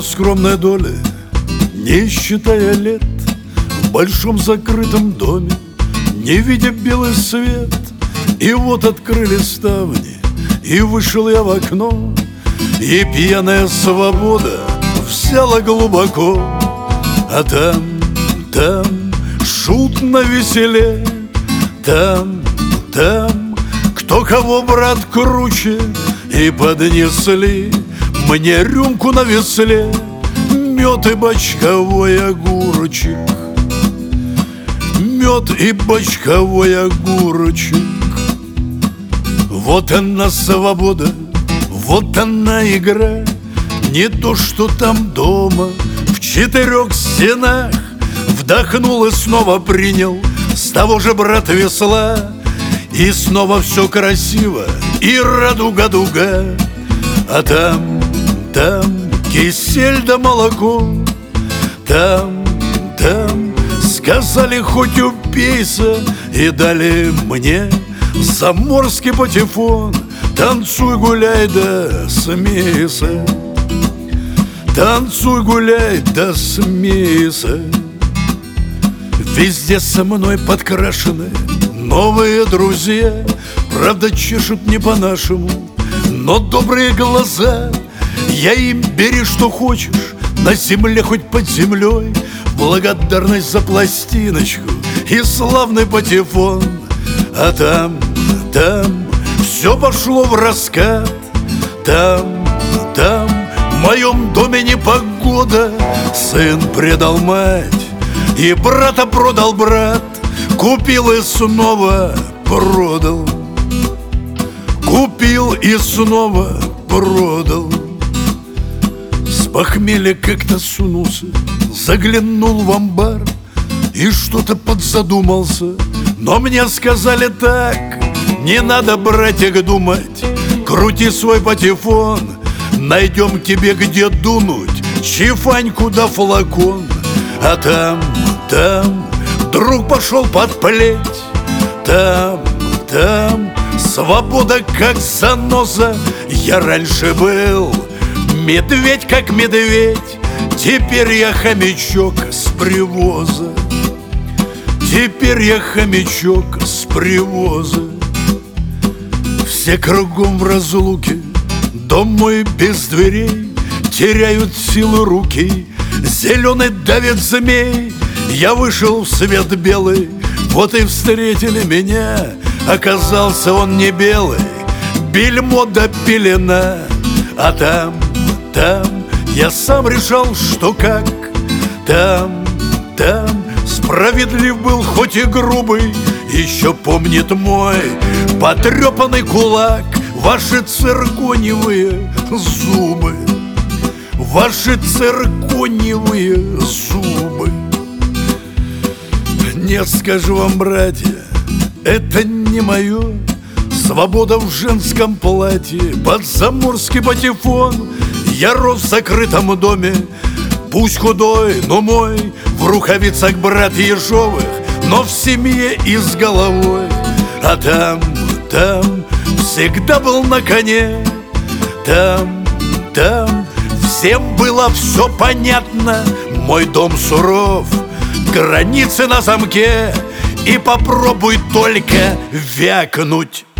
Моя скромная доля, не считая лет, в большом закрытом доме, не видя белый свет. И вот открыли ставни, и вышел я в окно, и пьяная свобода взяла глубоко. А там шут навеселе, там кто кого, брат, круче. И поднесли мне рюмку на весле, мед и бочковой огурчик, мед и бочковой огурчик. Вот она свобода, вот она игра, не то что там дома в четырех стенах. Вдохнул и снова принял с того же, брат, весла, и снова все красиво, и радуга-дуга. А там кисель да молоко, там сказали, хоть упейся, и дали мне заморский патефон. Танцуй, гуляй, да смейся, танцуй, гуляй, да смейся. Везде со мной подкрашены новые друзья, правда, чешут не по-нашему, но добрые глаза. Я им бери, что хочешь, на земле хоть под землей, благодарность за пластиночку и славный патефон. А там все пошло в раскат, там в моем доме непогода. Сын предал мать, и брата продал брат, купил и снова продал, купил и снова продал. С похмелья как-то сунулся, заглянул в амбар и что-то подзадумался. Но мне сказали так: не надо, братик, думать, крути свой патефон, найдем тебе где дунуть, чифаньку да флакон. А там вдруг пошел под плеть, там свобода как заноза. Я раньше был медведь как медведь, теперь я хомячок с привоза, теперь я хомячок с привоза. Все кругом в разлуке, дом мой без дверей, теряют силы руки, зеленый давит змей. Я вышел в свет белый, вот и встретили меня. Оказался он не белый, бельмо да пелена. А там я сам решал, что как. Там справедлив был, хоть и грубый, еще помнит мой потрепанный кулак. Ваши цирконевые зубы, ваши цирконевые зубы. Нет, скажу вам, братья, это не мое. Свобода в женском платье, под заморский патефон. Я рос в закрытом доме, пусть худой, но мой, в рукавицах, брат, ежовых, но в семье и с головой. А там всегда был на коне, там всем было все понятно. Мой дом суров, границы на замке, и попробуй только вякнуть.